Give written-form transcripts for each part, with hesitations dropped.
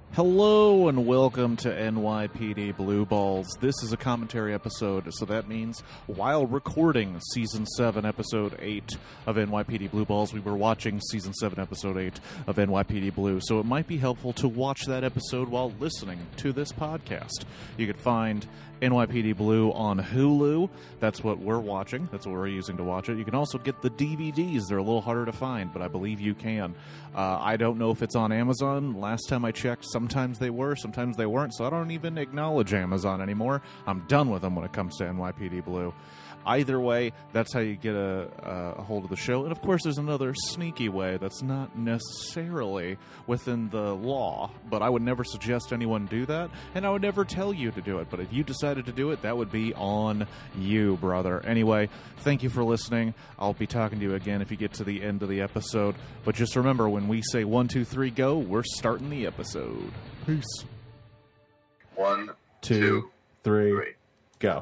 Hello and welcome to NYPD Blue Balls. This is a commentary episode, so that means while recording Season 7, Episode 8 of NYPD Blue Balls, we were watching Season 7, Episode 8 of NYPD Blue, so it might be helpful to watch that episode while listening to this podcast. You could find NYPD Blue on Hulu. That's what we're watching. That's what we're using to watch it. You can also get the DVDs. They're a little harder to find, but I believe you can. I don't know if it's on Amazon. Last time I checked, sometimes they were, sometimes they weren't, so I don't even acknowledge Amazon anymore. I'm done with them when it comes to NYPD Blue. Either way, that's how you get a hold of the show. And, of course, there's another sneaky way that's not necessarily within the law, but I would never suggest anyone do that, and I would never tell you to do it. But if you decided to do it, that would be on you, brother. Anyway, thank you for listening. I'll be talking to you again if you get to the end of the episode. But just remember, when we say 1, 2, 3, go, we're starting the episode. Peace. 1, 2, 3, go.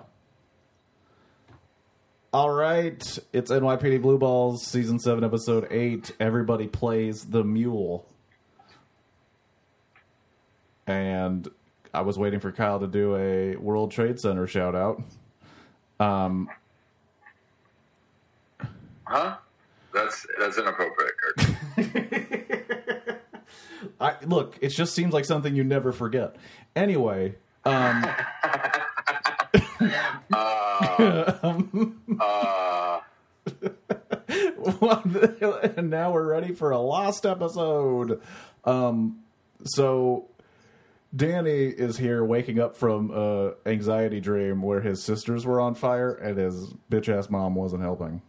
All right, it's NYPD Blue Balls, Season 7, Episode 8. Everybody plays the mule. And I was waiting for Kyle to do a World Trade Center shout-out. Huh? That's inappropriate, Kirk. Look, it just seems like something you never forget. Anyway, and now we're ready for a lost episode. So Danny is here waking up from an anxiety dream where his sisters were on fire and his bitch-ass mom wasn't helping.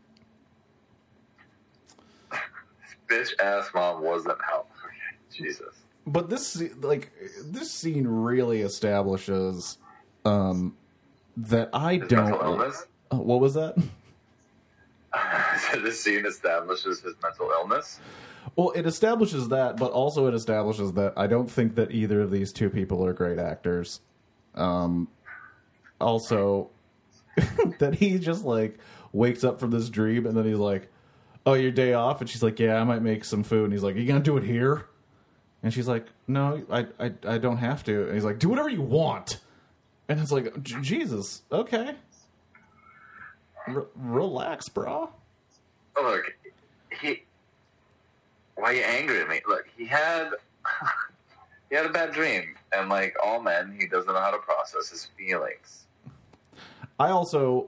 Bitch-ass mom wasn't helping. Jesus. But this scene really establishes that I His don't... mental illness? What was that? So this scene establishes his mental illness? Well, it establishes that, but also it establishes that I don't think that either of these two people are great actors. Also, that he just, wakes up from this dream, and then he's like, oh, your day off? And she's like, yeah, I might make some food. And he's like, are you going to do it here? And she's like, no, I don't have to. And he's like, do whatever you want. And it's like, Jesus, okay. Relax, brah. Look, why are you angry at me? Look, he had a bad dream. And like all men, he doesn't know how to process his feelings. I also,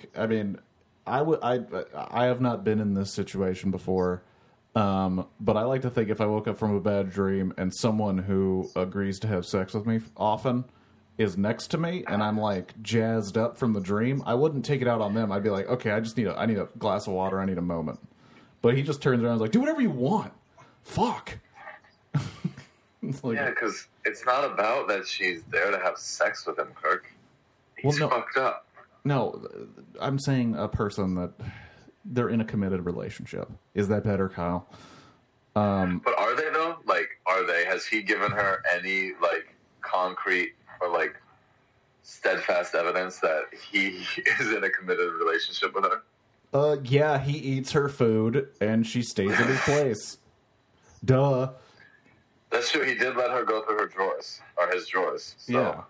I have not been in this situation before. But I like to think if I woke up from a bad dream and someone who agrees to have sex with me often is next to me and I'm jazzed up from the dream, I wouldn't take it out on them. I'd be like, okay, I need a glass of water. I need a moment. But he just turns around and is like, do whatever you want. Fuck. Yeah, because it's not about that she's there to have sex with him, Kirk. He's fucked up. No, I'm saying a person that... they're in a committed relationship. Is that better, Kyle? But are they, though? Are they? Has he given her any, concrete or, steadfast evidence that he is in a committed relationship with her? Yeah, he eats her food, and she stays at his place. Duh. That's true. He did let her go through her drawers, or his drawers. So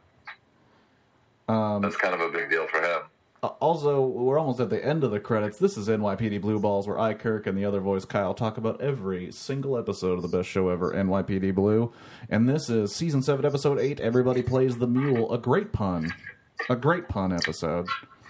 yeah. That's kind of a big deal for him. Also, we're almost at the end of the credits. This is NYPD Blue Balls, where I, Kirk, and the other voice, Kyle, talk about every single episode of the best show ever, NYPD Blue. And this is Season 7, Episode 8, Everybody Plays the Mule, a great pun. A great pun episode.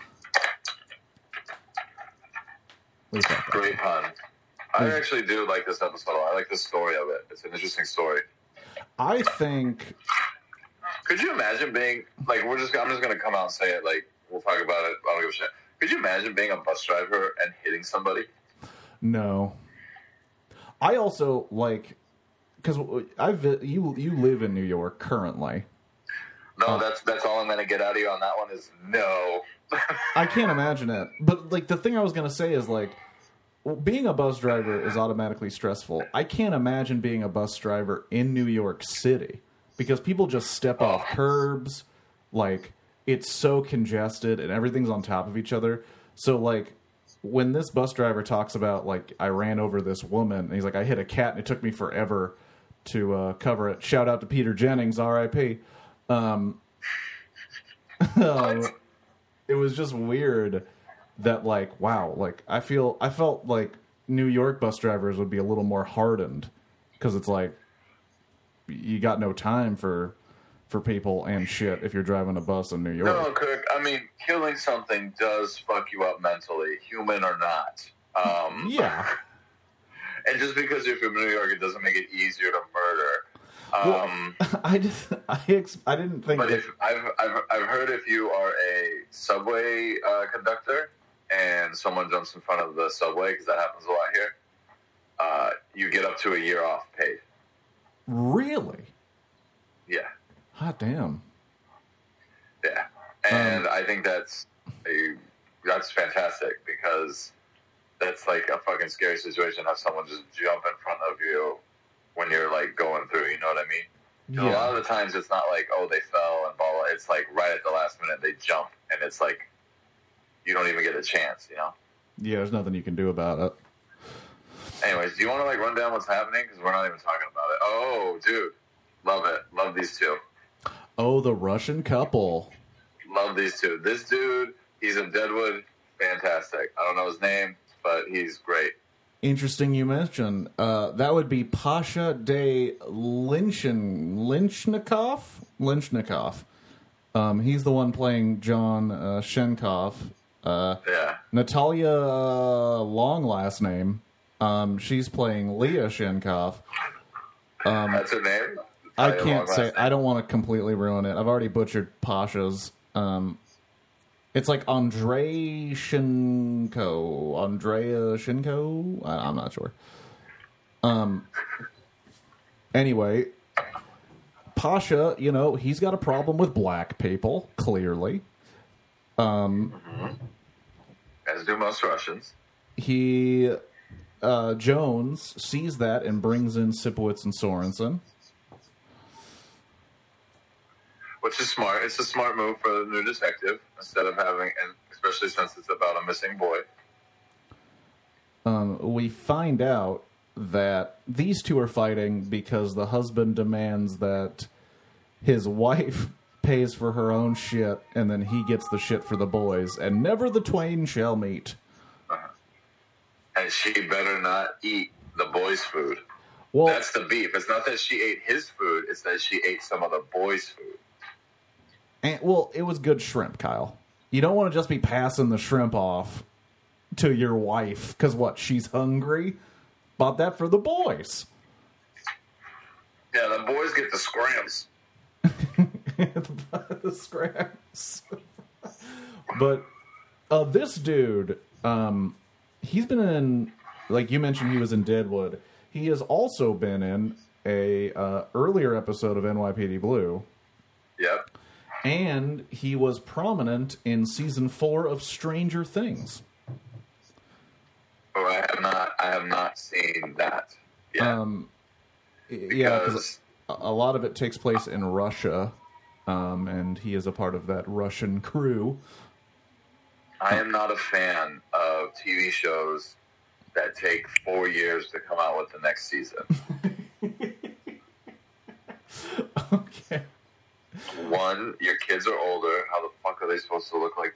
Great pun. I actually do like this episode. I like the story of it. It's an interesting story. I think... Could you imagine being... I'm just going to come out and say it, we'll talk about it. I don't give a shit. Could you imagine being a bus driver and hitting somebody? No. I also because you live in New York currently. No, that's all I'm going to get out of you on that one is no. I can't imagine it. But the thing I was going to say is being a bus driver is automatically stressful. I can't imagine being a bus driver in New York City because people just step off curbs. It's so congested and everything's on top of each other. So when this bus driver talks about I ran over this woman and he's like, I hit a cat and it took me forever to cover it. Shout out to Peter Jennings, R.I.P. It was just weird that, like, wow, like, I felt like New York bus drivers would be a little more hardened, because it's like, you got no time for people and shit if you're driving a bus in New York. No, Kirk, I mean, killing something does fuck you up mentally, human or not. Yeah. And just because you're from New York, it doesn't make it easier to murder. I didn't think. But I've heard if you are a subway conductor and someone jumps in front of the subway, because that happens a lot here, you get up to a year off paid. Really? Yeah. Hot damn. Yeah, and I think that's fantastic, because that's like a fucking scary situation. Have someone just jump in front of you when you're like going through. You know what I mean? Yeah. A lot of the times it's not like, oh, they fell and blah blah. It's like right at the last minute they jump, and it's like you don't even get a chance. You know? Yeah, there's nothing you can do about it. Anyways, do you want to like run down what's happening? Because we're not even talking about it. Oh, dude, love it. Love these two. Oh, the Russian couple. Love these two. This dude, he's in Deadwood. Fantastic. I don't know his name, but he's great. Interesting you mention. That would be Pasha de Lynchnikov. He's the one playing John Shenkov. Yeah. Natalia, long last name. She's playing Leah Shenkov. That's her name? I can't say. I don't want to completely ruin it. I've already butchered Pasha's. It's like Andrea Shinko. I'm not sure. Anyway, Pasha, you know, he's got a problem with black people, clearly. As do most Russians. He, Jones, sees that and brings in Sipowicz and Sorensen. Which is smart. It's a smart move for the new detective, instead of having, and especially since it's about a missing boy. We find out that these two are fighting because the husband demands that his wife pays for her own shit, and then he gets the shit for the boys, and never the twain shall meet. And she better not eat the boys' food. Well, that's the beef. It's not that she ate his food, it's that she ate some of the boys' food. And, well, it was good shrimp, Kyle. You don't want to just be passing the shrimp off to your wife, because what, she's hungry? Bought that for the boys. Yeah, the boys get the scrams. the scraps. But this dude, he's been in, like you mentioned, he was in Deadwood. He has also been in a earlier episode of NYPD Blue. Yep. And he was prominent in season 4 of Stranger Things. Oh, I have not seen that yet. Yeah, because a lot of it takes place in Russia, and he is a part of that Russian crew. I am not a fan of TV shows that take 4 years to come out with the next season. Okay. One, your kids are older. How the fuck are they supposed to look like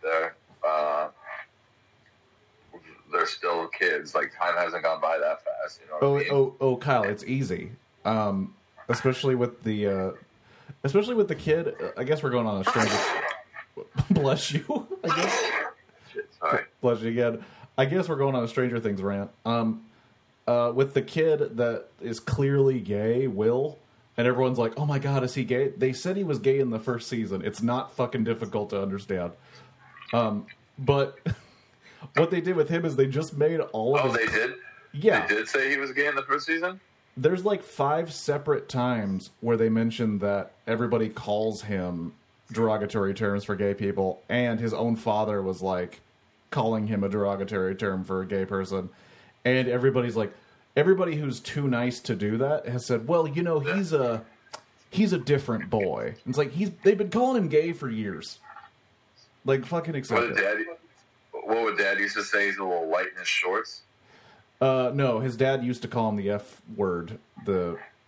they're still kids? Like, time hasn't gone by that fast. You know what I mean? Oh, Kyle, it's easy. Especially with the kid. I guess we're going on a stranger. Bless you. I guess. Shit, sorry. Bless you again. I guess we're going on a Stranger Things rant. With the kid that is clearly gay, Will. And everyone's like, oh my god, is he gay? They said he was gay in the first season. It's not fucking difficult to understand. But what they did with him is they just made all of they did? Yeah. They did say he was gay in the first season? There's like 5 separate times where they mentioned that everybody calls him derogatory terms for gay people, and his own father was like calling him a derogatory term for a gay person. And everybody's like, everybody who's too nice to do that has said, well, you know, he's a different boy. It's like they've been calling him gay for years. Like, fucking accept it. What would Dad used to say? He's a little light in his shorts? No, his dad used to call him the F word.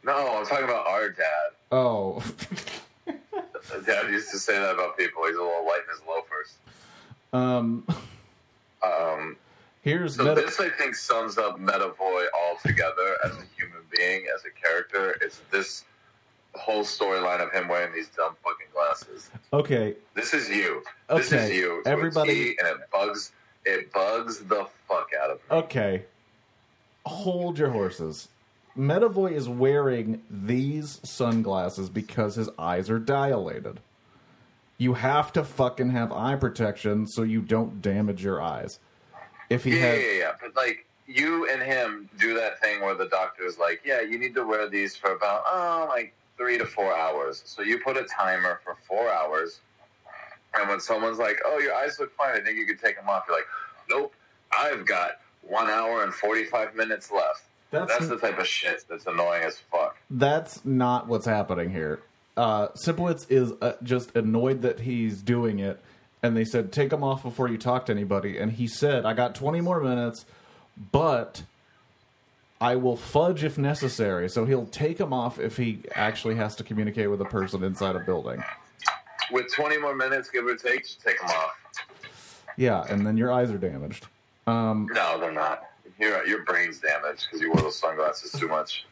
No, I'm talking about our dad. Oh. Dad used to say that about people. He's a little light in his loafers. Here's so this, I think, sums up Metavoy altogether as a human being, as a character. It's this whole storyline of him wearing these dumb fucking glasses. Okay. This is you. Okay. This is you. Everybody, and it bugs the fuck out of me. Okay. Hold your horses. Metavoy is wearing these sunglasses because his eyes are dilated. You have to fucking have eye protection so you don't damage your eyes. If he yeah. But like you and him do that thing where the doctor is like, yeah, you need to wear these for about 3 to 4 hours. So you put a timer for 4 hours, and when someone's like, oh, your eyes look fine, I think you could take them off. You're like, nope, I've got 1 hour and 45 minutes left. That's the type of shit that's annoying as fuck. That's not what's happening here. Sipowicz is just annoyed that he's doing it, and they said, take them off before you talk to anybody. And he said, I got 20 more minutes, but I will fudge if necessary. So he'll take them off if he actually has to communicate with a person inside a building. With 20 more minutes, give or take, just take them off. Yeah, and then your eyes are damaged. No, they're not. Your brain's damaged because you wore those sunglasses too much.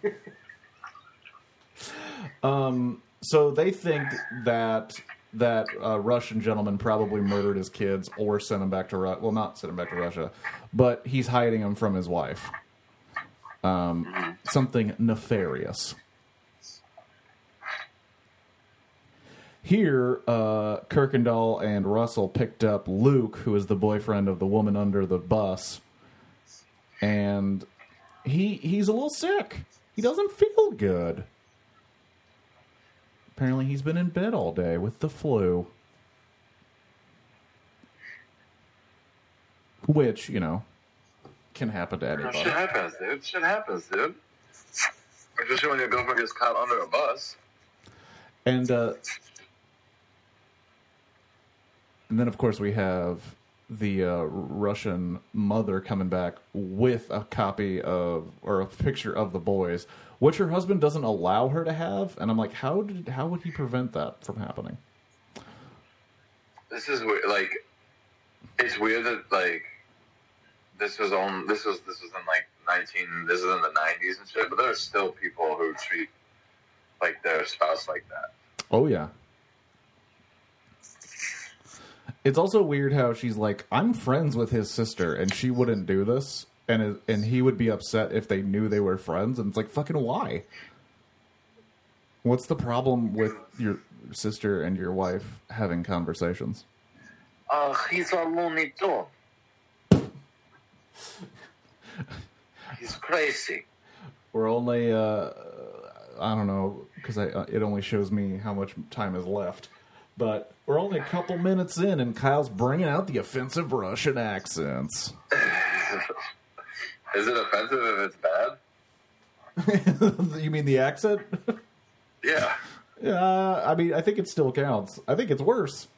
So they think that Russian gentleman probably murdered his kids or sent them back to Russia. Well, not sent them back to Russia, but he's hiding them from his wife. Something nefarious. Here, Kirkendall and Russell picked up Luke, who is the boyfriend of the woman under the bus, and he's a little sick. He doesn't feel good. Apparently he's been in bed all day with the flu. Which, can happen to anybody. Shit happens, dude. Especially when your girlfriend gets caught under a bus. And then, of course, we have the Russian mother coming back with a copy of, or a picture of the boys, which her husband doesn't allow her to have. And I'm like, how would he prevent that from happening? This is weird. Like, it's weird that this was in this is in the 90s and shit. But there are still people who treat like their spouse like that. Oh yeah. It's also weird how she's like, I'm friends with his sister, and she wouldn't do this, and he would be upset if they knew they were friends, and it's like, fucking why? What's the problem with your sister and your wife having conversations? He's a Looney Tune. He's crazy. We're only, I don't know, because it only shows me how much time is left. But we're only a couple minutes in, and Kyle's bringing out the offensive Russian accents. Is it offensive if it's bad? You mean the accent? Yeah. Yeah, I mean, I think it still counts. I think it's worse.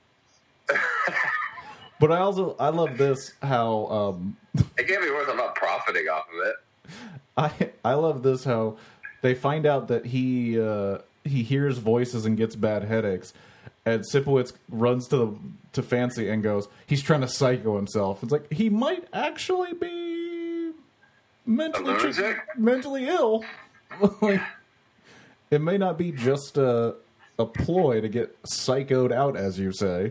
But I love this, how... it can't be worse. I'm not profiting off of it. I love this, how they find out that he hears voices and gets bad headaches. And Sipowicz runs to Fancy and goes, he's trying to psycho himself. It's like, he might actually be mentally ill. Like, it may not be just a ploy to get psychoed out, as you say.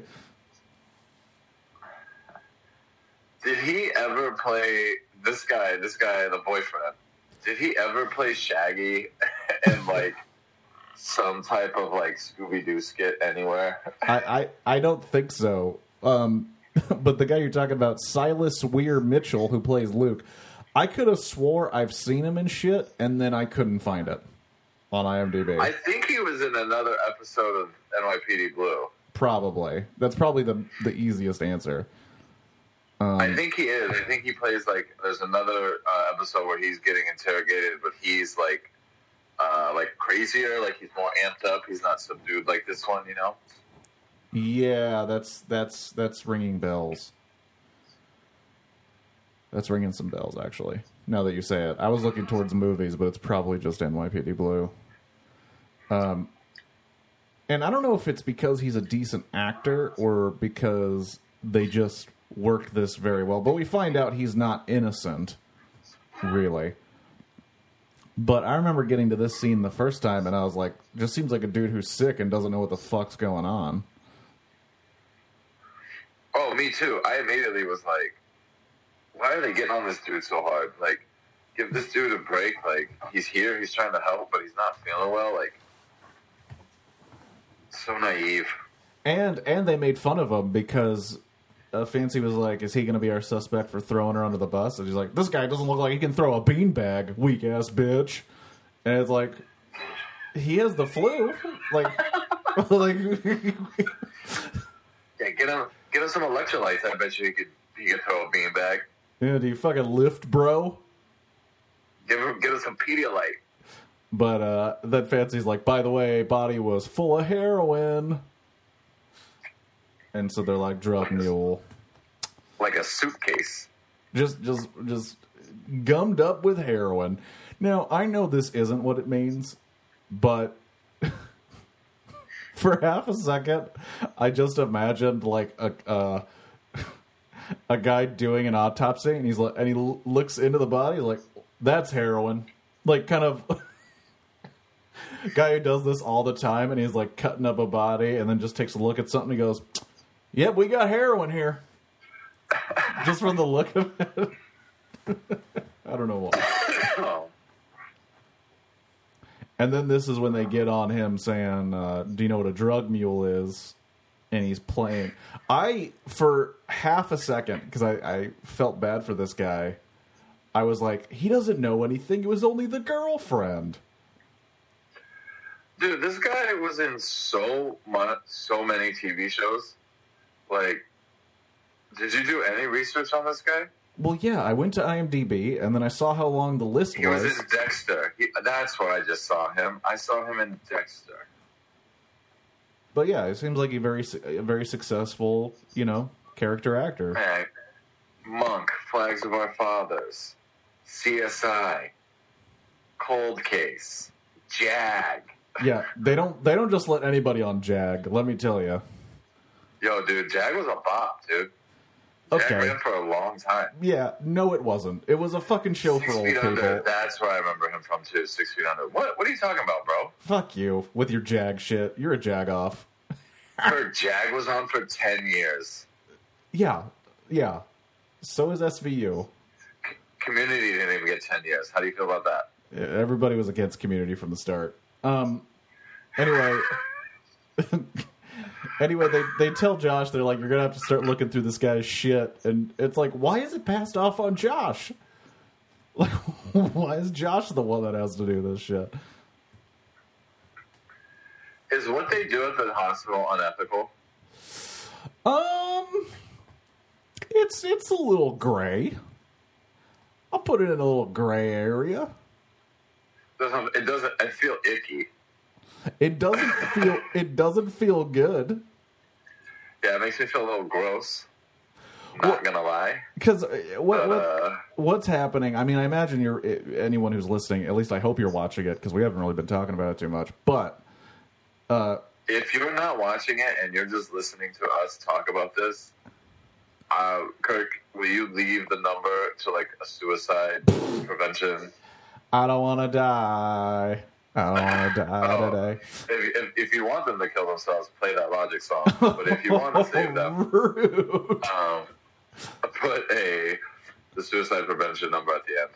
Did he ever play this guy, the boyfriend? Did he ever play Shaggy and like some type of like Scooby-Doo skit anywhere? I don't think so. But the guy you're talking about, Silas Weir Mitchell, who plays Luke, I could have swore I've seen him in shit, and then I couldn't find it on IMDb. I think he was in another episode of NYPD Blue. Probably. That's probably the easiest answer. I think he is. I think he plays like, there's another episode where he's getting interrogated, but he's like crazier, like he's more amped up. He's not subdued like this one, Yeah, that's ringing bells. That's ringing some bells, actually. now that you say it. I was looking towards movies, but it's probably just NYPD Blue. And I don't know if it's because he's a decent actor or because they just worked this very well. But we find out he's not innocent, really. But I remember getting to this scene the first time, and I was like, just seems like a dude who's sick and doesn't know what the fuck's going on. Oh, me too. I immediately was like, why are they getting on this dude so hard? Like, give this dude a break. Like, he's here, he's trying to help, but he's not feeling well. Like, so naive. And they made fun of him because Fancy was like, is he going to be our suspect for throwing her under the bus? And he's like, this guy doesn't look like he can throw a beanbag, weak-ass bitch. And it's like, he has the flu. Like, like yeah, get him some electrolytes. I bet you he could throw a beanbag. Yeah, do you fucking lift, bro? Get him some Pedialyte. But then Fancy's like, by the way, body was full of heroin. And so they're like, drug mule. Like a suitcase. Just gummed up with heroin. Now, I know this isn't what it means, but for half a second, I just imagined like a guy doing an autopsy, and he's like, and he looks into the body, like, that's heroin. Like, kind of guy who does this all the time, and he's like cutting up a body, and then just takes a look at something, and he goes, yep, we got heroin here. Just from the look of it. I don't know why. Oh. And then this is when they get on him saying, do you know what a drug mule is? And he's playing. For half a second, because I felt bad for this guy, I was like, he doesn't know anything. It was only the girlfriend. Dude, this guy was in so many TV shows. Like, did you do any research on this guy? Well, yeah, I went to IMDb, and then I saw how long the list was. He was in Dexter. That's where I just saw him. I saw him in Dexter. But yeah, it seems like a very successful, character actor. Man, Monk, Flags of Our Fathers, CSI, Cold Case, Jag. Yeah, they don't just let anybody on Jag, let me tell you. Yo, dude, Jag was a bop, dude. Jag ran for a long time. Yeah, no, it wasn't. It was a fucking show for old people. Under, that's where I remember him from, too. 6 Feet Under. What are you talking about, bro? Fuck you with your Jag shit. You're a Jag-off. Her Jag was on for 10 years. Yeah. So is SVU. Community didn't even get 10 years. How do you feel about that? Yeah, everybody was against Community from the start. Anyway... Anyway, they tell Josh, they're like, you're going to have to start looking through this guy's shit. And it's like, why is it passed off on Josh? Like, why is Josh the one that has to do this shit? Is what they do at the hospital unethical? It's a little gray. I'll put it in a little gray area. It doesn't. I feel icky. It doesn't feel good. Yeah, it makes me feel a little gross. Not gonna lie. Because what's happening? I mean, I imagine anyone who's listening. At least I hope you're watching it because we haven't really been talking about it too much. But if you're not watching it and you're just listening to us talk about this, Kirk, will you leave the number to like a suicide prevention? I don't want to die. I don't want to die today. If you want them to kill themselves, play that Logic song. But if you want to save them, rude. Put the suicide prevention number at the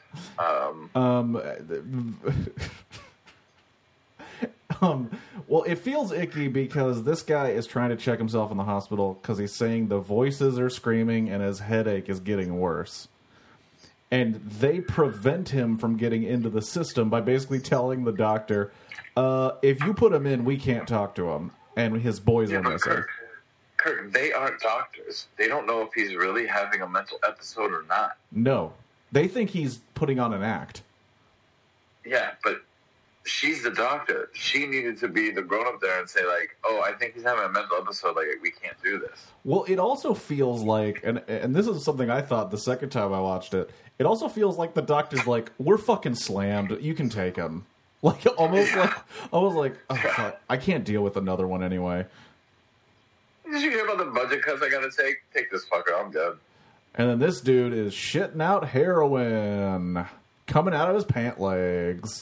end. Well, it feels icky because this guy is trying to check himself in the hospital because he's saying the voices are screaming and his headache is getting worse. And they prevent him from getting into the system by basically telling the doctor, if you put him in, we can't talk to him. And his boys are missing. Kirk, they aren't doctors. They don't know if he's really having a mental episode or not. No. They think he's putting on an act. Yeah, but she's the doctor. She needed to be the grown-up there and say, like, oh, I think he's having a mental episode. Like, we can't do this. Well, it also feels like, and this is something I thought the second time I watched it, it also feels like the doctor's like, we're fucking slammed. You can take him. Like, almost like, oh, fuck, I can't deal with another one anyway. Did you hear about the budget cuts I gotta take? Take this fucker, I'm good. And then this dude is shitting out heroin coming out of his pant legs.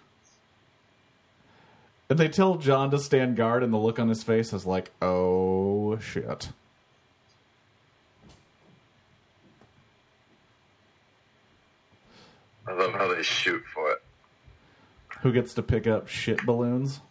And they tell John to stand guard, and the look on his face is like, oh, shit. I love how they shoot for it. Who gets to pick up shit balloons?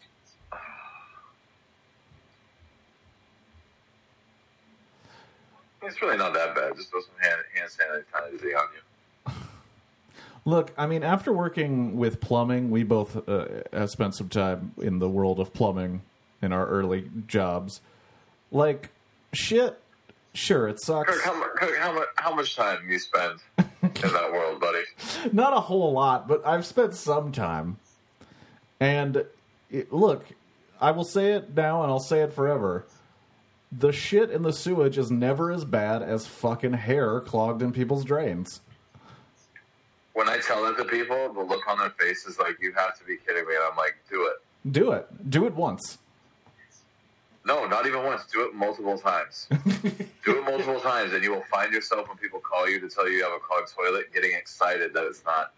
It's really not that bad. Just throw some hand sanitizer on you. Look, I mean, after working with plumbing, we both have spent some time in the world of plumbing in our early jobs. Like, shit, sure, it sucks. Kirk, how much time do you spend in that world, buddy? Not a whole lot, but I've spent some time. And, look, I will say it now and I'll say it forever. The shit in the sewage is never as bad as fucking hair clogged in people's drains. When I tell that to people, the look on their face is like, you have to be kidding me. And I'm like, do it. Do it. Do it once. No, not even once. Do it multiple times. Do it multiple times, and you will find yourself when people call you to tell you you have a clogged toilet, getting excited that it's not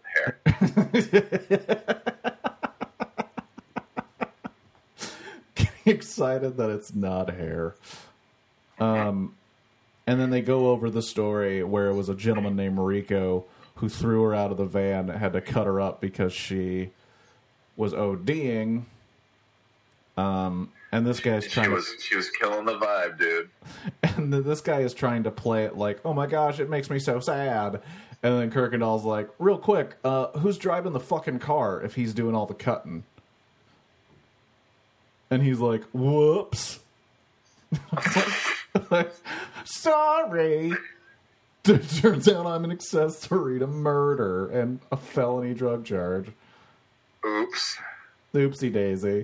hair. Excited that it's not hair. And then they go over the story where it was a gentleman named Rico who threw her out of the van, had to cut her up because she was ODing. And this guy's trying she was killing the vibe, dude. And this guy is trying to play it like, oh my gosh, it makes me so sad. And then Kirkendall's like, real quick, who's driving the fucking car if he's doing all the cutting? And he's like, whoops. Sorry. Turns out I'm an accessory to murder and a felony drug charge. Oops. Oopsie daisy.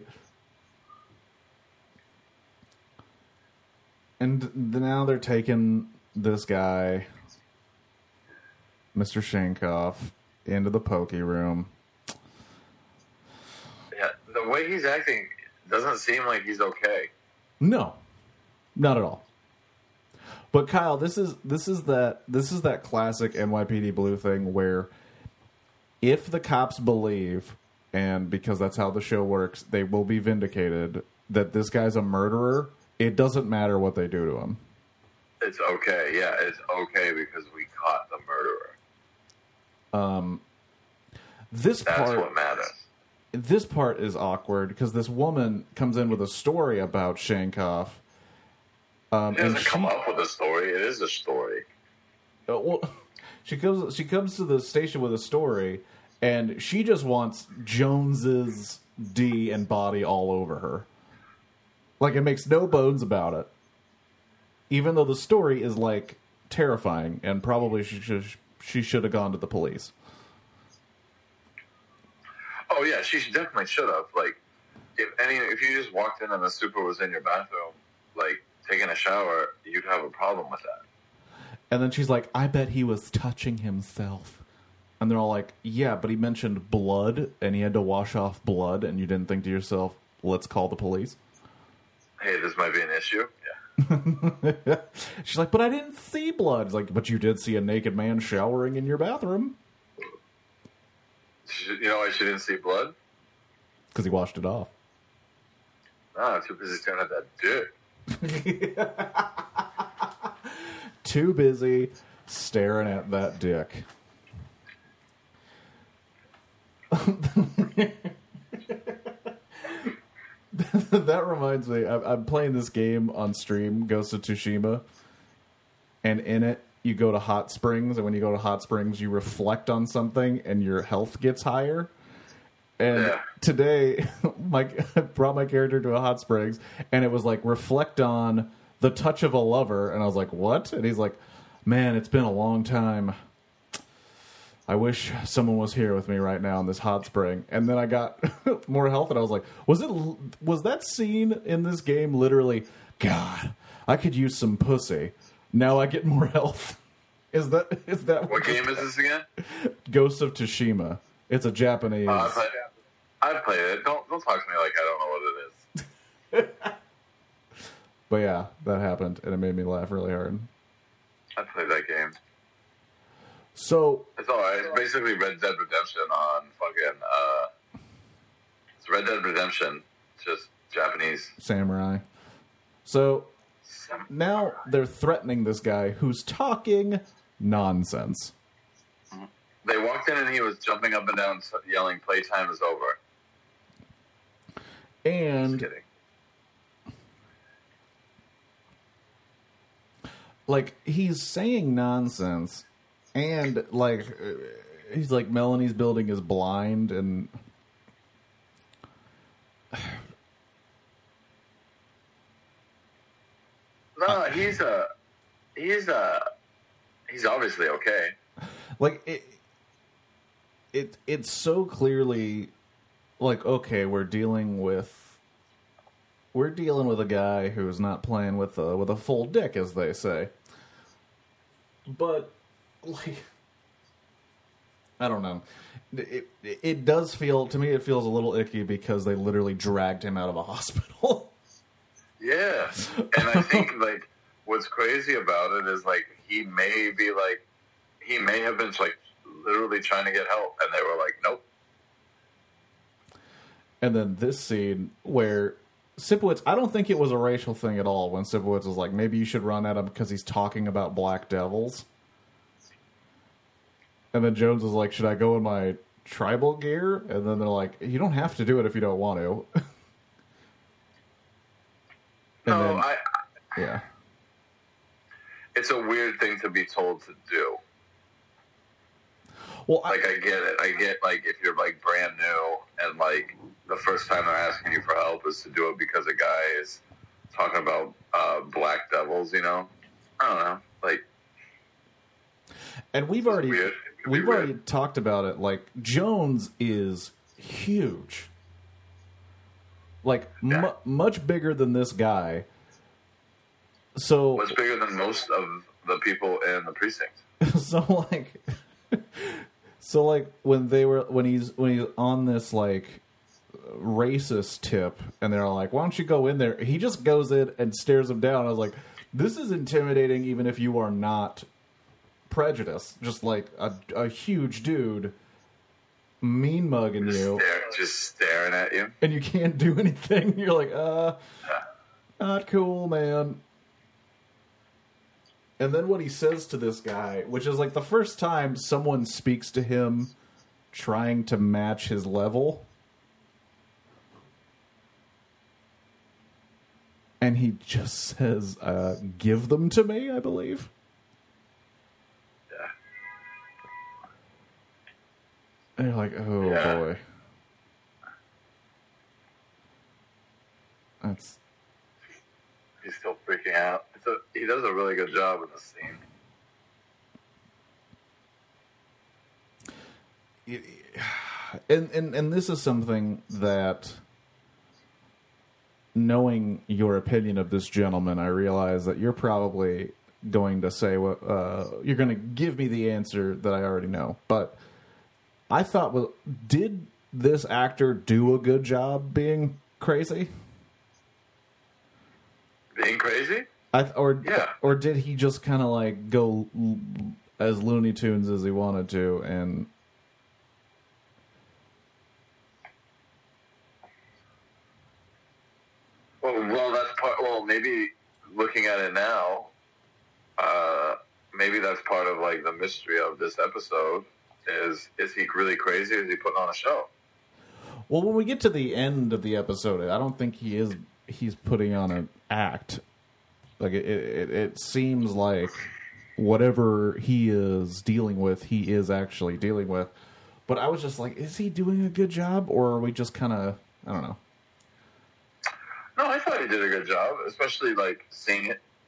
And now they're taking this guy, Mr. Shankoff, into the pokey room. Yeah, the way he's acting doesn't seem like he's okay. No, not at all. But Kyle, this is that classic NYPD Blue thing where if the cops believe, and because that's how the show works, they will be vindicated that this guy's a murderer. It doesn't matter what they do to him. It's okay. Yeah, it's okay because we caught the murderer. That's what matters. This part is awkward because this woman comes in with a story about Shankoff. She doesn't come up with a story. It is a story. Well, she comes to the station with a story, and she just wants Jones's D and body all over her. Like, it makes no bones about it. Even though the story is, like, terrifying, and probably she should have gone to the police. Oh, yeah, definitely should have. Like, if you just walked in and the super was in your bathroom, like, taking a shower, you'd have a problem with that. And then she's like, I bet he was touching himself. And they're all like, yeah, but he mentioned blood, and he had to wash off blood, and you didn't think to yourself, let's call the police? Hey, this might be an issue. Yeah. She's like, but I didn't see blood. It's like, but you did see a naked man showering in your bathroom. You know why she didn't see blood? Because he washed it off. Ah, too busy staring at that dick. Too busy staring at that dick. That reminds me, I'm playing this game on stream, Ghost of Tsushima, and in it, you go to hot springs, and when you go to hot springs, you reflect on something, and your health gets higher. And today, I brought my character to a hot springs, and it was like, reflect on the touch of a lover, and I was like, what? And he's like, man, it's been a long time. I wish someone was here with me right now in this hot spring. And then I got more health, and I was like, was that scene in this game literally, God, I could use some pussy. Now I get more health. Is that what game is this again? Ghost of Tsushima. It's a Japanese. I've played it. Don't talk to me like I don't know what it is. But yeah, that happened, and it made me laugh really hard. I played that game. So it's alright. It's basically Red Dead Redemption on fucking. It's Red Dead Redemption, just Japanese samurai. So now they're threatening this guy who's talking nonsense. They walked in and he was jumping up and down, yelling, "Playtime is over." And just kidding. Like, he's saying nonsense, and like he's like, Melanie's building is blind, and no, he's obviously okay. Like it's so clearly like, okay, we're dealing with a guy who's not playing with a full dick, as they say. But like, I don't know. It does feel to me. It feels a little icky because they literally dragged him out of a hospital. Yeah, and I think like what's crazy about it is like he may have been like literally trying to get help, and they were like, nope. And then this scene where Sipowicz, I don't think it was a racial thing at all when Sipowicz was like, maybe you should run at him because he's talking about black devils. And then Jones was like, should I go in my tribal gear? And then they're like, you don't have to do it if you don't want to. Yeah. It's a weird thing to be told to do. Well, I get it. I get, like, if you're, like, brand new and, like, the first time they're asking you for help is to do it because a guy is talking about black devils, you know? I don't know. Like, and we've already talked about it. Like, Jones is huge. Like, much bigger than this guy. So much bigger than most of the people in the precinct. So like when he's on this like racist tip, and they're like, why don't you go in there? He just goes in and stares him down. I was like, this is intimidating, even if you are not prejudiced. Just like a huge dude mean mugging you, just staring at you, and you can't do anything. You're like, not cool, man. And then what he says to this guy, which is like the first time someone speaks to him trying to match his level. And he just says, give them to me, I believe. Yeah. And you're like, oh, boy. He's still freaking out. He does a really good job in this scene. And this is something that, knowing your opinion of this gentleman, I realize that you're probably going to say what you're going to give me the answer that I already know. But I thought, well, did this actor do a good job being crazy? Being crazy? Or did he just kind of like go as Looney Tunes as he wanted to? And well, that's part. Well, maybe looking at it now, maybe that's part of like the mystery of this episode. Is he really crazy? Or is he putting on a show? Well, when we get to the end of the episode, I don't think he is. He's putting on an act. Like it seems like whatever he is dealing with, he is actually dealing with. But I was just like, is he doing a good job, or are we just kind of, I don't know. No, I thought he did a good job, especially like seeing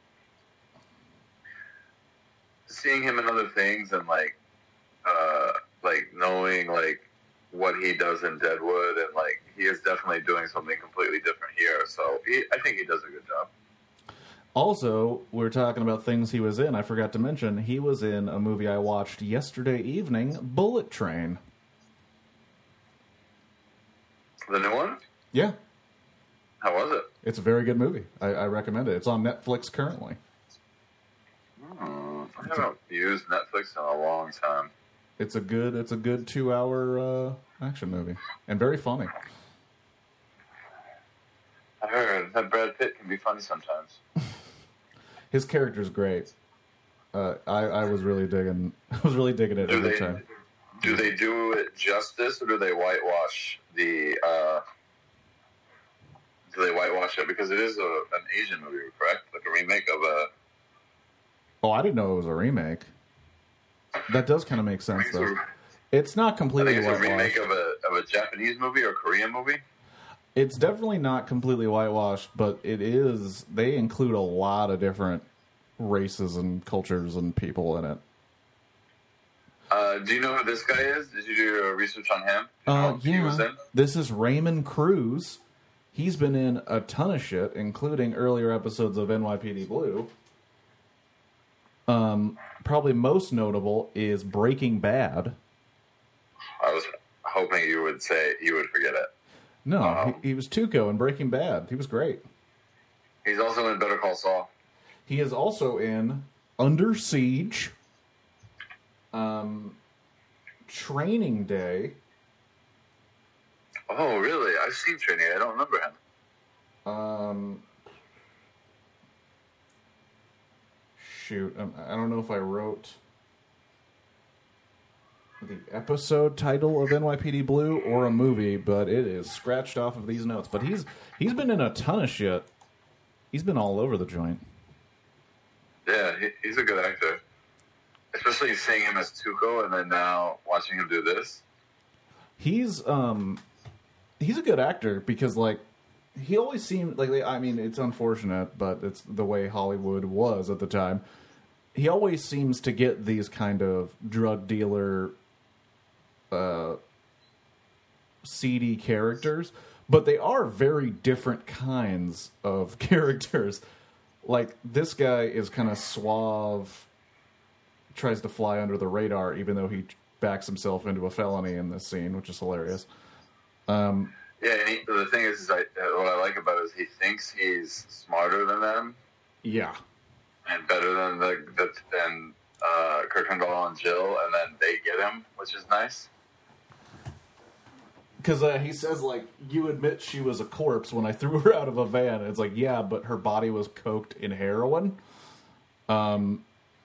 him in other things, and like like knowing like what he does in Deadwood, and like he is definitely doing something completely different here. So I think he does a good job. Also, we're talking about things he was in. I forgot to mention he was in a movie I watched yesterday evening, Bullet Train. The new one? Yeah. How was it? It's a very good movie. I recommend it. It's on Netflix currently. I haven't used Netflix in a long time. It's a good 2-hour action movie and very funny. I heard that Brad Pitt can be funny sometimes. His character's great. I was really digging. I was really digging it every time. Do they do it justice, or do they whitewash the? Do they whitewash it because it is an Asian movie, correct? Like a remake of a. Oh, I didn't know it was a remake. That does kind of make sense, though. It's not completely whitewashed. I think it's a remake of a Japanese movie or Korean movie. It's definitely not completely whitewashed, but it is. They include a lot of different races and cultures and people in it. Do you know who this guy is? Did you do research on him? Yeah. This is Raymond Cruz. He's been in a ton of shit, including earlier episodes of NYPD Blue. Probably most notable is Breaking Bad. I was hoping you would forget it. No, he was Tuco in Breaking Bad. He was great. He's also in Better Call Saul. He is also in Under Siege, Training Day. Oh, really? I've seen Training Day. I don't remember him. Shoot, I don't know if I wrote the episode title of NYPD Blue or a movie, but it is scratched off of these notes. But he's been in a ton of shit. He's been all over the joint. Yeah, he's a good actor. Especially seeing him as Tuco and then now watching him do this. He's a good actor because, like, he always seemed like, I mean, it's unfortunate, but it's the way Hollywood was at the time. He always seems to get these kind of drug dealer, seedy characters, but they are very different kinds of characters. Like, this guy is kind of suave, tries to fly under the radar, even though he backs himself into a felony in this scene, which is hilarious. Yeah, and the thing is what I like about it is he thinks he's smarter than them. Yeah. And better than than Kirkendall and Jill, and then they get him, which is nice. Because he says, like, you admit she was a corpse when I threw her out of a van. And it's like, yeah, but her body was coked in heroin. But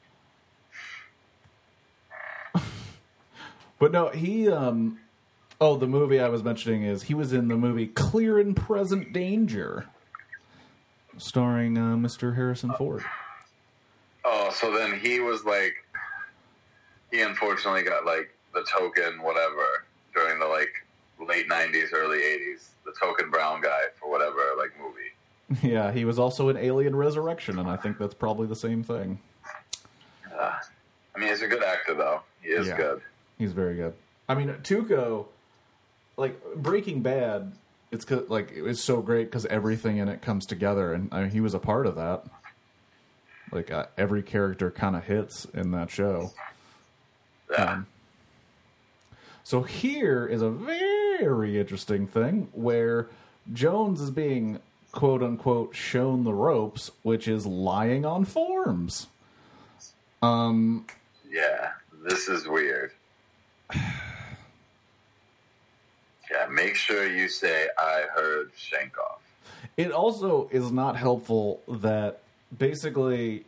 no, he... the movie I was mentioning is he was in the movie Clear and Present Danger, starring Mr. Harrison Ford. Oh, so then he was like, he unfortunately got like the token whatever during the like late 90s, early 80s, the token brown guy for whatever like movie. Yeah, he was also in Alien Resurrection, and I think that's probably the same thing. I mean, he's a good actor though. He is good. He's very good. I mean, Tuco, like Breaking Bad, it's like it was so great because everything in it comes together, and I mean, he was a part of that. Like every character kind of hits in that show. Yeah. So here is a very interesting thing where Jones is being quote unquote shown the ropes, which is lying on forms. Yeah, this is weird. Yeah, make sure you say, I heard Shankoff. It also is not helpful that basically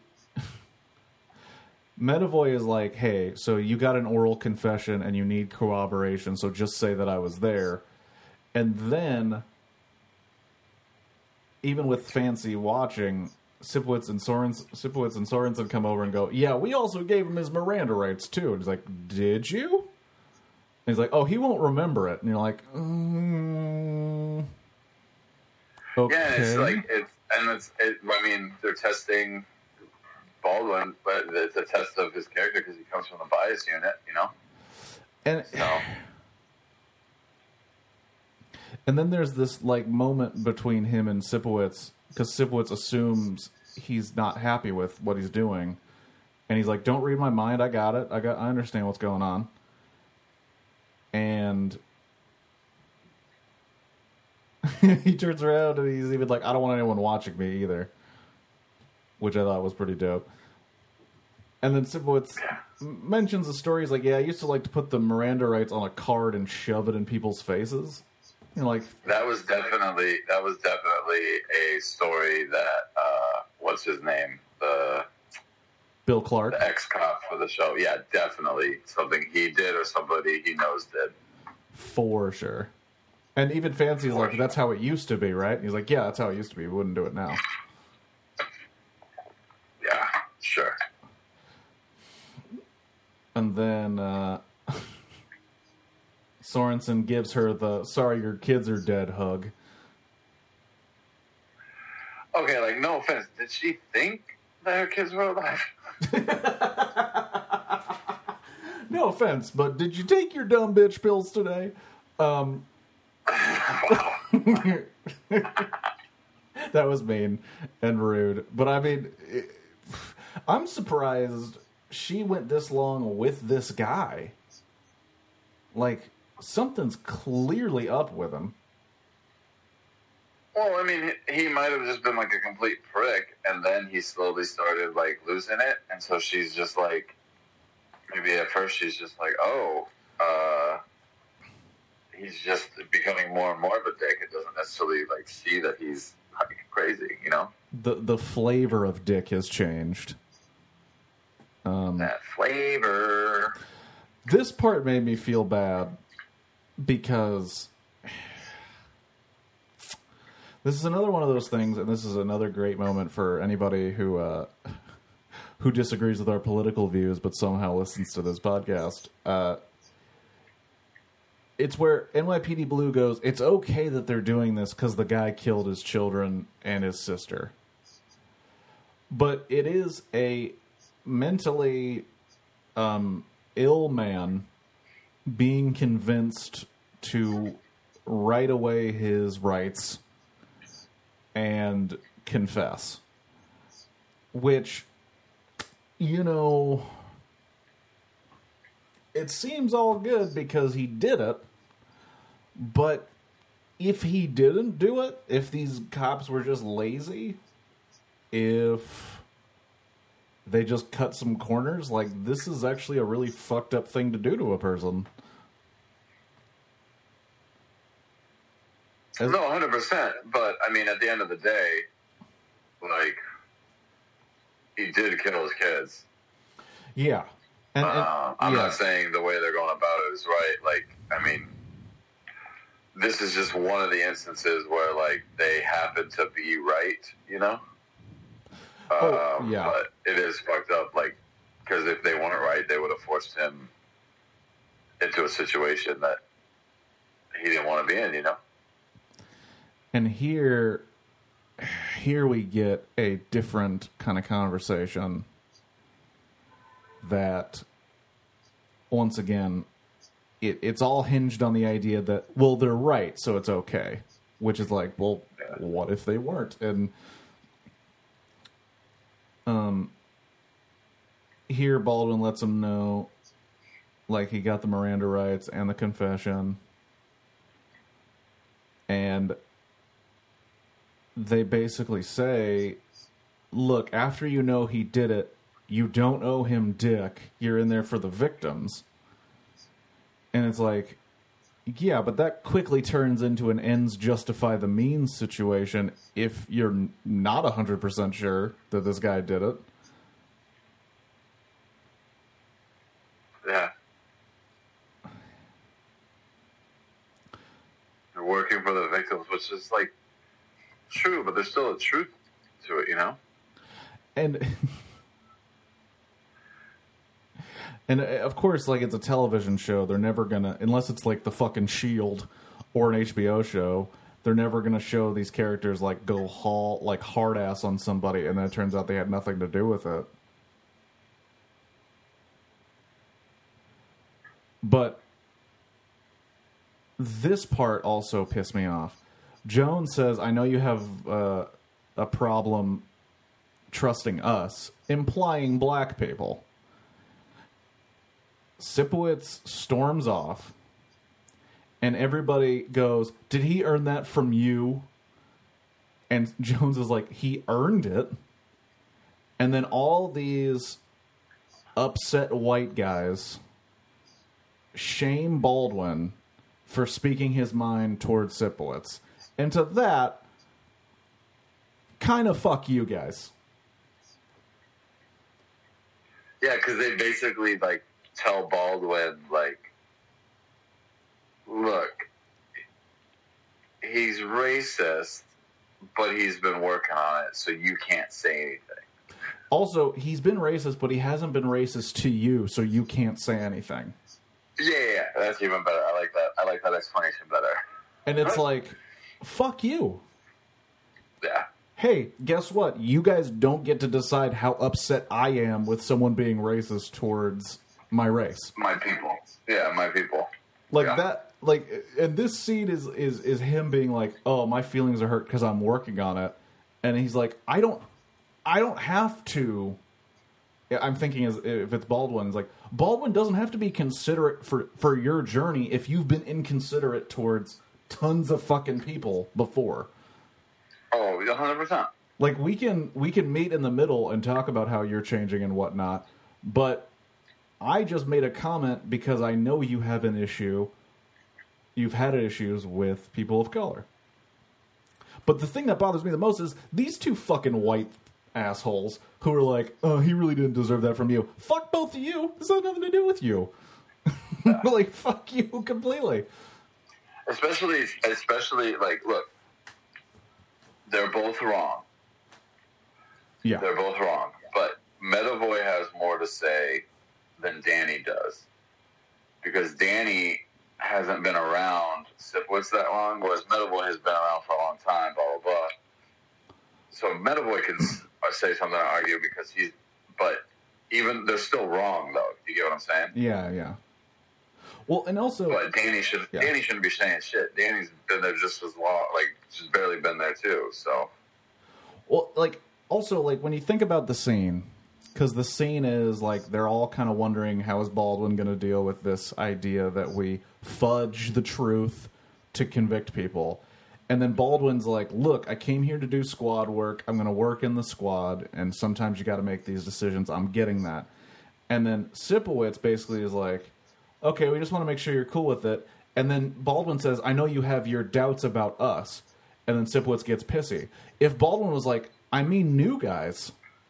Medavoy is like, hey, so you got an oral confession and you need corroboration, so just say that I was there. And then, even with Fancy watching, Sipowicz and Sorensen come over and go, yeah, we also gave him his Miranda rights too. And he's like, did you? And he's like, oh, he won't remember it. And you're like, okay. Yeah, it's like, I mean, they're testing Baldwin, but it's a test of his character because he comes from the bias unit, you know? And So. And then there's this like moment between him and Sipowicz, because Sipowicz assumes he's not happy with what he's doing, and he's like, "Don't read my mind. I got it. I understand what's going on." And he turns around and he's even like, "I don't want anyone watching me either," which I thought was pretty dope. And then Sipowicz mentions the story. He's like, "Yeah, I used to like to put the Miranda rights on a card and shove it in people's faces." You know, like that was definitely a story that what's his name, the Bill Clark, the ex-cop for the show. Yeah, definitely something he did or somebody he knows did. For sure. And even Fancy's like, sure. "That's how it used to be, right?" And he's like, "Yeah, that's how it used to be. We wouldn't do it now." Yeah, sure. And then Sorensen gives her the "sorry your kids are dead" hug. Okay, like, no offense. Did she think that her kids were alive? No offense, but did you take your dumb bitch pills today? Wow. That was mean and rude. But I mean, I'm surprised she went this long with this guy. Like, something's clearly up with him. Well, I mean, he might have just been like a complete prick, and then he slowly started like losing it, and so she's just like, maybe at first she's just like, oh, he's just becoming more and more of a dick. It doesn't necessarily like see that he's like crazy, you know? The flavor of dick has changed. That flavor. This part made me feel bad because this is another one of those things, and this is another great moment for anybody who disagrees with our political views but somehow listens to this podcast. It's where NYPD Blue goes, it's okay that they're doing this because the guy killed his children and his sister. But it is a mentally ill man being convinced to write away his rights and confess. Which, you know, it seems all good because he did it, but if he didn't do it, if these cops were just lazy, if they just cut some corners, like, this is actually a really fucked up thing to do to a person. No, 100%. But, I mean, at the end of the day, like, he did kill his kids. Yeah. I'm not saying the way they're going about it is right. Like, I mean, this is just one of the instances where, like, they happen to be right, you know? Yeah. But it is fucked up, like, because if they weren't right, they would have forced him into a situation that he didn't want to be in, you know? And here we get a different kind of conversation that, once again, it's all hinged on the idea that, well, they're right, so it's okay. Which is like, well, what if they weren't? And here Baldwin lets him know, like, he got the Miranda rights and the confession. And they basically say, look, after you know he did it, you don't owe him dick. You're in there for the victims. And it's like, yeah, but that quickly turns into an ends justify the means situation if you're not 100% sure that this guy did it. Yeah. You're working for the victims, which is, like, true, but there's still a truth to it, you know? And of course, like, it's a television show. They're never gonna, unless it's like the fucking Shield or an HBO show, they're never gonna show these characters like go hard ass on somebody, and then it turns out they had nothing to do with it. But this part also pissed me off. Jones says, I know you have a problem trusting us, implying black people. Sipowicz storms off, and everybody goes, did he earn that from you? And Jones is like, he earned it. And then all these upset white guys shame Baldwin for speaking his mind towards Sipowicz. And to that, kind of fuck you guys. Yeah, because they basically, like, tell Baldwin, like, look, he's racist, but he's been working on it, so you can't say anything. Also, he's been racist, but he hasn't been racist to you, so you can't say anything. Yeah, that's even better. I like that. I like that explanation better. And it's like, fuck you. Yeah. Hey, guess what? You guys don't get to decide how upset I am with someone being racist towards my race. My people. Yeah, my people. Like that, like, and this scene is him being like, oh, my feelings are hurt because I'm working on it. And he's like, I don't have to. I'm thinking as if it's Baldwin, it's like, Baldwin doesn't have to be considerate for your journey if you've been inconsiderate towards tons of fucking people before. Oh, 100%. Like, we can meet in the middle and talk about how you're changing and whatnot, but I just made a comment because I know you have an issue. You've had issues with people of color. But the thing that bothers me the most is these two fucking white assholes who are like, oh, he really didn't deserve that from you. Fuck both of you. This has nothing to do with you. Like, fuck you completely. Especially, like, look, they're both wrong. Yeah. They're both wrong. But Metavoy has more to say than Danny does. Because Danny hasn't been around Sipowicz that long, whereas Metavoy has been around for a long time, blah, blah, blah. So Metavoy can say something and argue because but even, they're still wrong, though. You get what I'm saying? Yeah. Well, and also... But Danny shouldn't be saying shit. Danny's been there just as long, like, just barely been there, too, so... Well, like, also, like, when you think about the scene, because the scene is, like, they're all kind of wondering how is Baldwin going to deal with this idea that we fudge the truth to convict people. And then Baldwin's like, look, I came here to do squad work. I'm going to work in the squad, and sometimes you got to make these decisions. I'm getting that. And then Sipowicz basically is like, okay, we just want to make sure you're cool with it. And then Baldwin says, I know you have your doubts about us. And then Sipowicz gets pissy. If Baldwin was like, I mean new guys.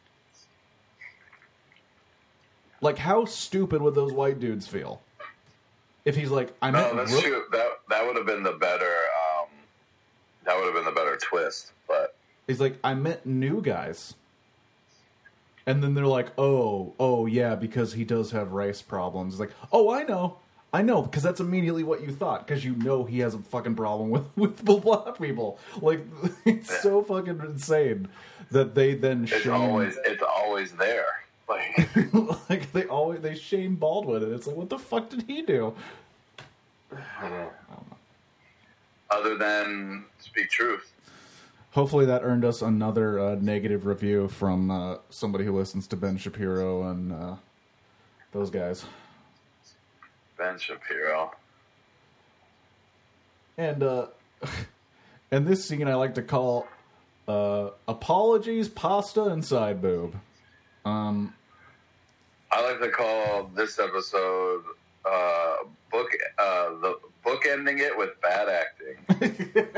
Like, how stupid would those white dudes feel? If he's like, I meant... No, that's true. That would have been the better... that would have been the better twist, but... He's like, I meant new guys. And then they're like, oh, yeah, because he does have race problems. It's like, oh, I know, because that's immediately what you thought, because you know he has a fucking problem with black people. Like, it's so fucking insane that they then shame... It's always there. Like, like they shame Baldwin, and it's like, what the fuck did he do? I don't know. Other than speak truth. Hopefully that earned us another negative review from somebody who listens to Ben Shapiro and those guys. Ben Shapiro. And and this scene I like to call apologies, pasta, and side boob. I like to call this episode the bookending it with bad acting.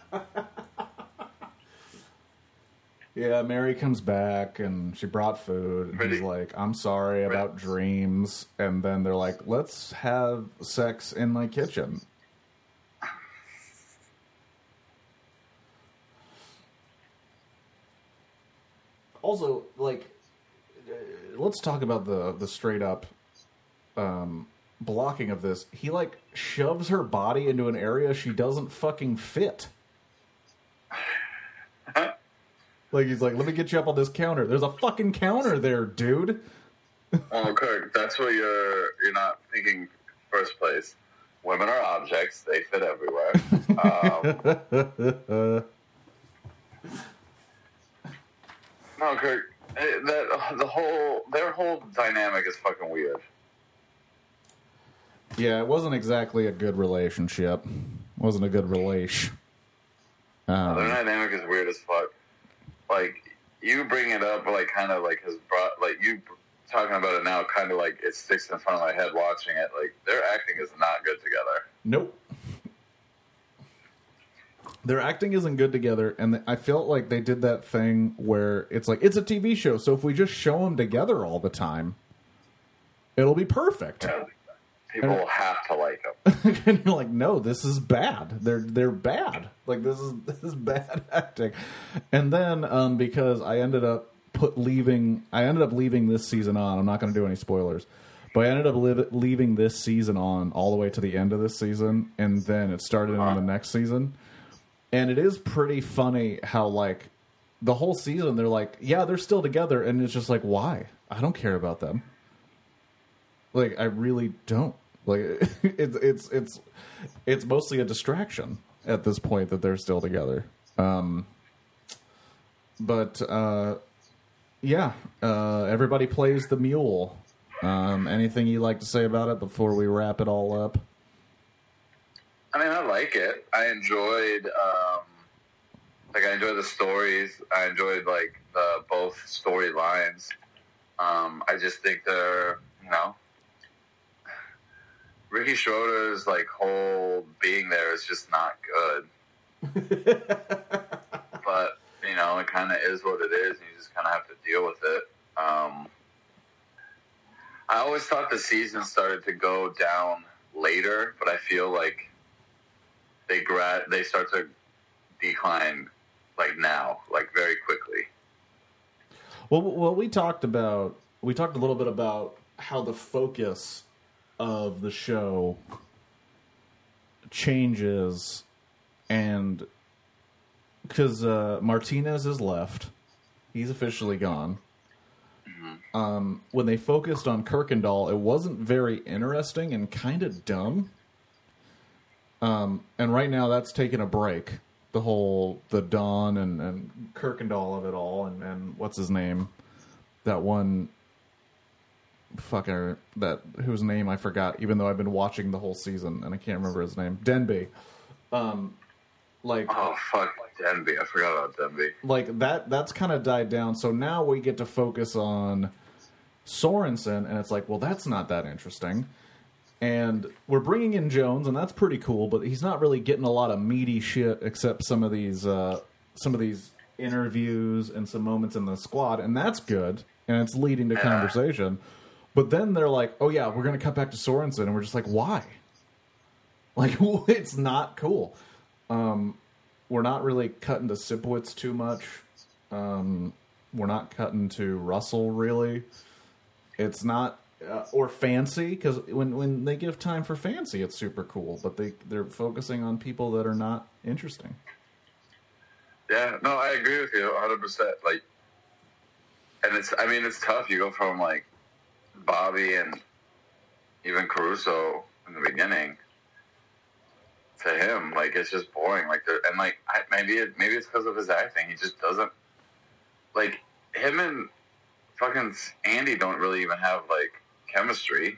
Yeah, Mary comes back and she brought food. And he's like, I'm sorry about dreams. And then they're like, let's have sex in my kitchen. Also, like, let's talk about the straight up blocking of this. He, like, shoves her body into an area she doesn't fucking fit. Like, he's like, let me get you up on this counter. There's a fucking counter there, dude. Well, Kirk, that's what you're not thinking first place. women are objects; they fit everywhere. No, Kirk. Their whole dynamic is fucking weird. Yeah, it wasn't exactly a good relationship. It wasn't a good relation. Their dynamic is weird as fuck. Like, you bring it up, like, kind of like has brought, like, you talking about it now, kind of like it sticks in front of my head watching it. Like, their acting is not good together. Nope. Their acting isn't good together, and I felt like they did that thing where it's like, it's a TV show, so if we just show them together all the time, it'll be perfect. Yeah. People have to like them. And you're like, no, this is bad. They're bad. Like, this is bad acting. And then because I ended up leaving this season on. I'm not going to do any spoilers, but I ended up leaving this season on all the way to the end of this season, and then it started on the next season. And it is pretty funny how, like, the whole season they're like, yeah, they're still together, and it's just like, why? I don't care about them. Like, I really don't. Like, it's mostly a distraction at this point that they're still together. Everybody plays the mule. Anything you'd like to say about it before we wrap it all up? I mean, I like it. I enjoyed, I enjoyed the stories. I enjoyed, like, both storylines. I just think they're, Ricky Schroeder's, like, whole being there is just not good. But, it kind of is what it is, and you just kind of have to deal with it. I always thought the season started to go down later, but I feel like they start to decline, like, now, like, very quickly. Well, we talked a little bit about how the focus of the show changes, and because Martinez is left, he's officially gone. Mm-hmm. When they focused on Kirkendall, it wasn't very interesting and kind of dumb. And right now that's taking a break. The Dawn and Kirkendall of it all, and what's his name? That one fucker whose name I forgot, even though I've been watching the whole season and I can't remember his name. Denby. Oh fuck, Denby. I forgot about Denby. Like, that's kind of died down, so now we get to focus on Sorensen, and it's like, well, that's not that interesting. And we're bringing in Jones, and that's pretty cool, but he's not really getting a lot of meaty shit except some of these interviews and some moments in the squad, and that's good, and it's leading to conversation. But then they're like, oh yeah, we're going to cut back to Sorensen, and we're just like, why? Like, it's not cool. We're not really cutting to Sipowicz too much. We're not cutting to Russell, really. It's not... or Fancy, because when they give time for Fancy, it's super cool. But they're focusing on people that are not interesting. Yeah, no, I agree with you 100%. Like, and it's tough. You go from, like, Bobby and even Caruso in the beginning to him. Like, it's just boring. Like, maybe it's because of his acting. He just doesn't, like, him and fucking Andy don't really even have, like, chemistry.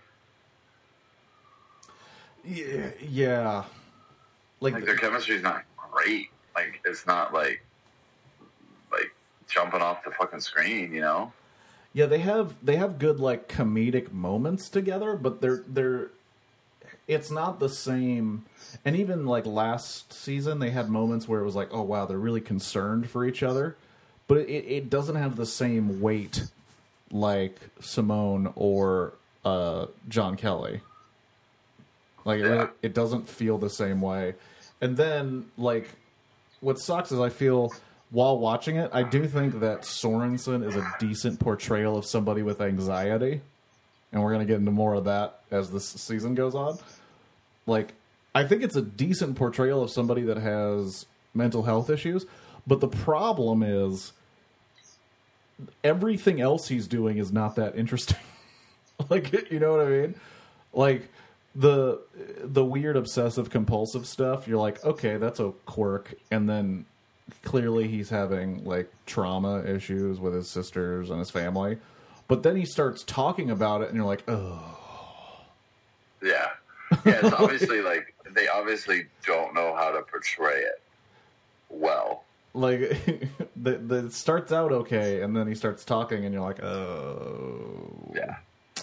Yeah. Like their chemistry's not great. Like, it's not like jumping off the fucking screen, Yeah, they have good, like, comedic moments together, but they're it's not the same. And even, like, last season, they had moments where it was like, oh wow, they're really concerned for each other, but it doesn't have the same weight like Simone or John Kelly. Like, it doesn't feel the same way. And then, like, what sucks is I feel, while watching it, I do think that Sorensen is a decent portrayal of somebody with anxiety. And we're going to get into more of that as this season goes on. Like, I think it's a decent portrayal of somebody that has mental health issues. But the problem is, everything else he's doing is not that interesting. Like, you know what I mean? Like, the weird obsessive compulsive stuff, you're like, okay, that's a quirk, and then clearly he's having like trauma issues with his sisters and his family, but then he starts talking about it and you're like, oh yeah, it's obviously like they obviously don't know how to portray it well. Like it starts out okay and then he starts talking and you're like, oh yeah.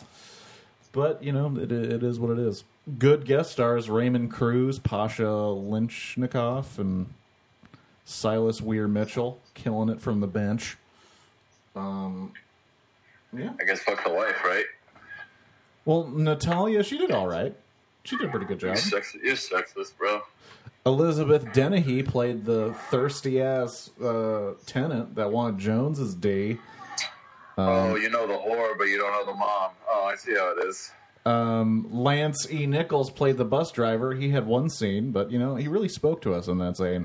But, you know, it is what it is. Good guest stars, Raymond Cruz, Pasha Lynchnikov, and Silas Weir-Mitchell, killing it from the bench. Yeah. I guess fuck the wife, right? Well, Natalia, she did all right. She did a pretty good job. You're sexist, bro. Elizabeth Dennehy played the thirsty-ass tenant that wanted Jones's D. You know the whore, but you don't know the mom. Oh, I see how it is. Lance E. Nichols played the bus driver. He had one scene, but, you know, he really spoke to us in that scene.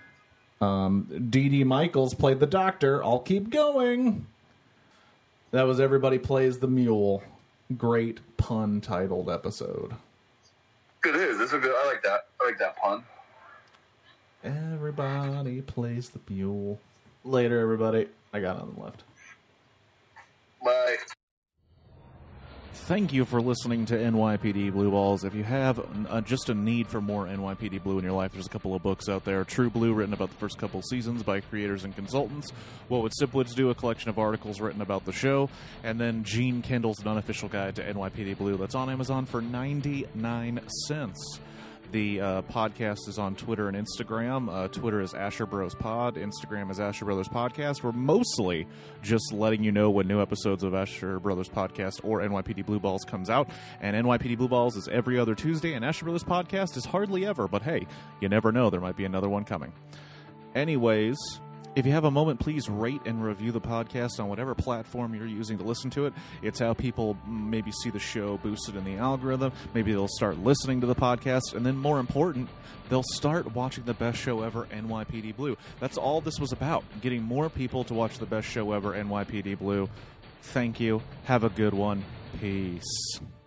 Dee Dee Michaels played the doctor. I'll keep going. That was Everybody Plays the Mule. Great pun-titled episode. It is. This is good. I like that. I like that pun. Everybody plays the mule. Later, everybody. I got nothing left. Bye. Thank you for listening to NYPD Blue Balls. If you have just a need for more NYPD Blue in your life, there's a couple of books out there. True Blue, written about the first couple seasons by creators and consultants. What Would Simplets Do? A collection of articles written about the show. And then Gene Kendall's An Unofficial Guide to NYPD Blue. That's on Amazon for 99 cents. The podcast is on Twitter and Instagram. Twitter is Asher Bros Pod. Instagram is Asher Brothers Podcast. We're mostly just letting you know when new episodes of Asher Brothers Podcast or NYPD Blue Balls comes out. And NYPD Blue Balls is every other Tuesday, and Asher Brothers Podcast is hardly ever. But hey, you never know. There might be another one coming. Anyways, if you have a moment, please rate and review the podcast on whatever platform you're using to listen to it. It's how people maybe see the show boosted in the algorithm. Maybe they'll start listening to the podcast. And then more important, they'll start watching the best show ever, NYPD Blue. That's all this was about, getting more people to watch the best show ever, NYPD Blue. Thank you. Have a good one. Peace.